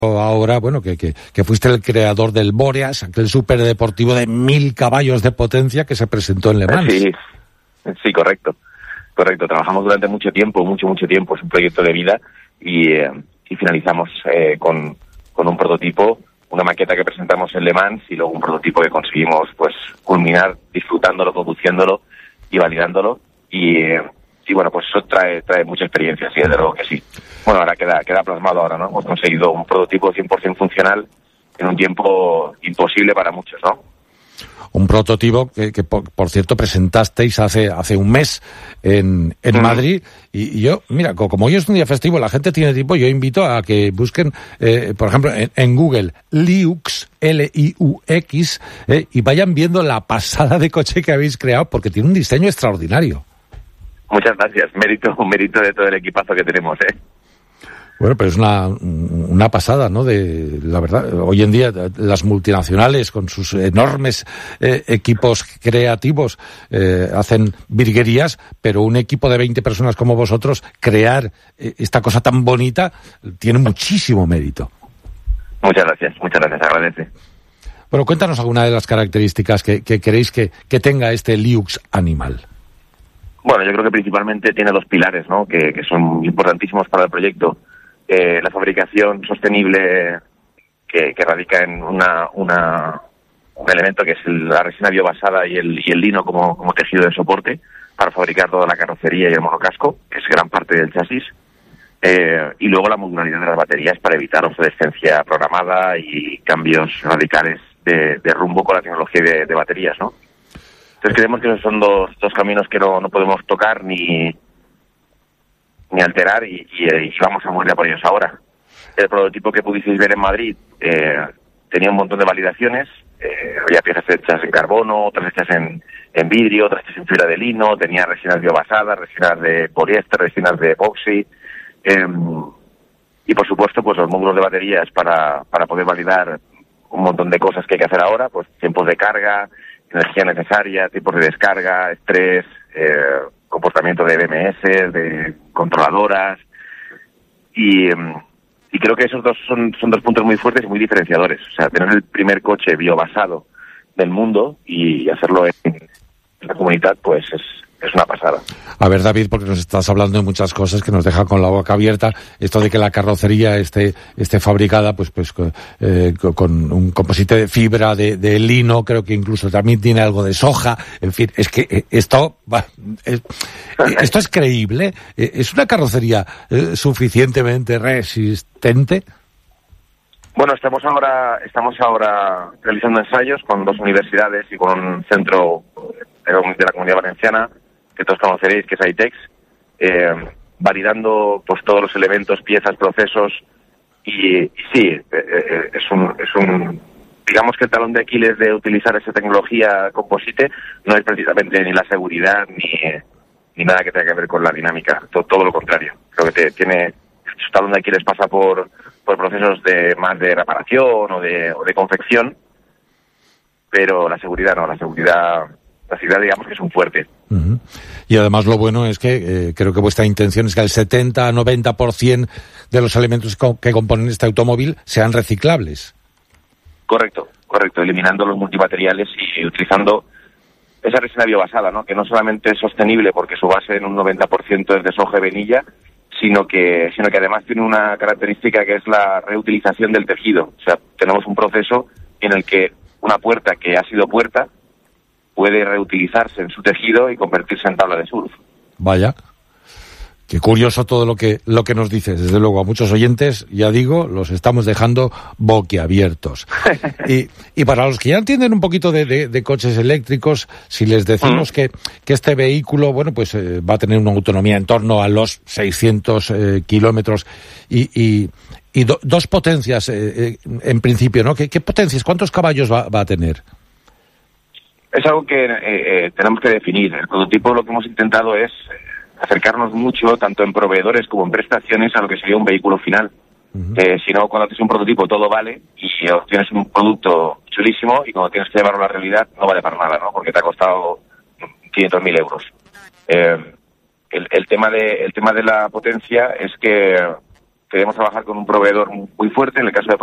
ahora, bueno, que fuiste el creador del Boreas, aquel superdeportivo de 1000 caballos de potencia que se presentó en Le Mans. Sí, correcto. Trabajamos durante mucho tiempo, es un proyecto de vida y finalizamos con un prototipo, una maqueta que presentamos en Le Mans y luego un prototipo que conseguimos pues culminar disfrutándolo, conduciéndolo y validándolo y bueno, pues eso trae mucha experiencia, sí, desde luego que sí. Bueno, ahora queda plasmado ahora, ¿no? Hemos conseguido un prototipo 100% funcional en un tiempo imposible para muchos, ¿no? Un prototipo que por cierto, presentasteis hace un mes en Madrid. Y yo, mira, como hoy es un día festivo, la gente tiene tiempo, yo invito a que busquen, por ejemplo, en Google, Liux, Liux, y vayan viendo la pasada de coche que habéis creado, porque tiene un diseño extraordinario. Muchas gracias. Un mérito de todo el equipazo que tenemos, Bueno, pero es una pasada, ¿no? De la verdad, hoy en día las multinacionales con sus enormes equipos creativos hacen virguerías, pero un equipo de 20 personas como vosotros crear esta cosa tan bonita tiene muchísimo mérito. Muchas gracias, agradece. Bueno, cuéntanos alguna de las características que queréis que tenga este Liux Animal. Bueno, yo creo que principalmente tiene dos pilares, ¿no? Que son importantísimos para el proyecto. La fabricación sostenible que radica en un elemento que es la resina biobasada y el lino como tejido de soporte para fabricar toda la carrocería y el monocasco, que es gran parte del chasis. Y luego la modularidad de las baterías para evitar obsolescencia programada y cambios radicales de rumbo con la tecnología de baterías, ¿no? Entonces creemos que esos son dos caminos que no podemos tocar ni alterar y vamos a morir por ellos ahora. El prototipo que pudisteis ver en Madrid tenía un montón de validaciones, había piezas hechas en carbono, otras hechas en vidrio, otras hechas en fibra de lino, tenía resinas biobasadas, resinas de poliéster, resinas de epoxi, y por supuesto pues los módulos de baterías para poder validar un montón de cosas que hay que hacer ahora, pues tiempos de carga, energía necesaria, tipos de descarga, estrés, comportamiento de BMS, de controladoras, y creo que esos dos son dos puntos muy fuertes y muy diferenciadores. O sea, tener el primer coche biobasado del mundo y hacerlo en la comunidad, pues es una pasada. A ver, David, porque nos estás hablando de muchas cosas que nos dejan con la boca abierta. Esto de que la carrocería esté fabricada pues con un composite de fibra de lino, creo que incluso también tiene algo de soja. En fin, es que esto es creíble. ¿Es una carrocería suficientemente resistente? Bueno, estamos ahora realizando ensayos con 2 universidades y con un centro de la Comunidad Valenciana que todos conoceréis, que es ITEX, validando pues todos los elementos, piezas, procesos y sí, es un digamos que el talón de Aquiles de utilizar esa tecnología composite no es precisamente ni la seguridad ni nada que tenga que ver con la dinámica, todo lo contrario. Creo que su talón de Aquiles pasa por procesos más de reparación o de confección, pero la seguridad no, la seguridad digamos que es un fuerte. Uh-huh. Y además lo bueno es que creo que vuestra intención es que el 70-90% de los elementos que componen este automóvil sean reciclables. Correcto, eliminando los multimateriales y utilizando esa resina biobasada, ¿no? Que no solamente es sostenible porque su base en un 90% es de soja y vainilla, sino que además tiene una característica que es la reutilización del tejido. O sea, tenemos un proceso en el que una puerta que ha sido puerta puede reutilizarse en su tejido y convertirse en tabla de surf. Vaya, qué curioso todo lo que nos dices. Desde luego, a muchos oyentes, ya digo, los estamos dejando boquiabiertos. y para los que ya entienden un poquito de coches eléctricos, si les decimos que este vehículo, bueno, pues va a tener una autonomía en torno a los 600 kilómetros y dos potencias, en principio, ¿no? ¿Qué potencias? ¿Cuántos caballos va a tener? Es algo que tenemos que definir. El prototipo lo que hemos intentado es acercarnos mucho, tanto en proveedores como en prestaciones, a lo que sería un vehículo final. Uh-huh. Si no, cuando haces un prototipo todo vale y obtienes un producto chulísimo y cuando tienes que llevarlo a la realidad no vale para nada, ¿no? Porque te ha costado 500.000 euros. El tema de la potencia es que queremos trabajar con un proveedor muy fuerte. En el caso de